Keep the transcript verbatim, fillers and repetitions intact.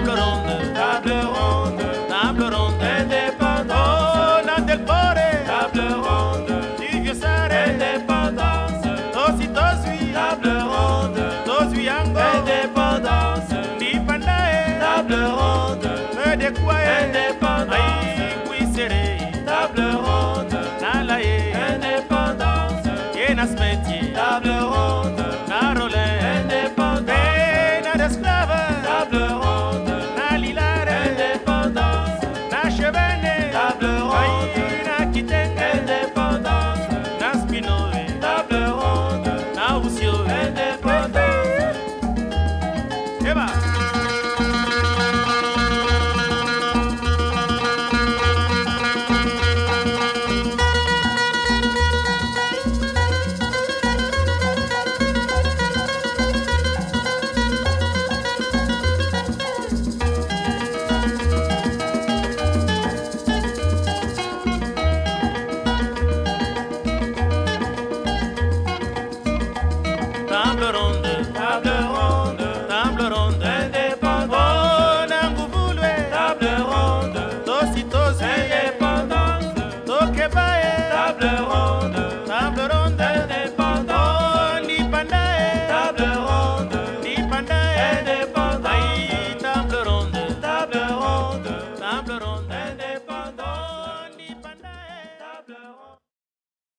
table ronde, table ronde, table ronde, indépendance, oh, Natel Boré, table ronde, du vieux Saré, indépendance, Tosi Tosui, table ronde, Tosui Ango, indépendance, Di Pandae, table ronde, me de Kouaye, indépendance, Aïe, Koui Seré, table ronde, Nalaye, indépendance, Yenas Metier, table ronde, Narolé, indépendance, Pena d'esclave, table ronde, Nalilare, indépendance, Nachevene, table ronde, Aïe, Nakitenge, indépendance, Naspinoe, table ronde, Nausio, indépendance. Eba. Table ronde, Table ronde, table ronde, indépendance, oh, Nangouvouloué, table ronde, Tosi Tosi, indépendance, Tokebae, table ronde, table ronde, indépendance, oh, Nipandae, table ronde, Nipandae, indépendance, aïe, table ronde, table ronde, table ronde, indépendance.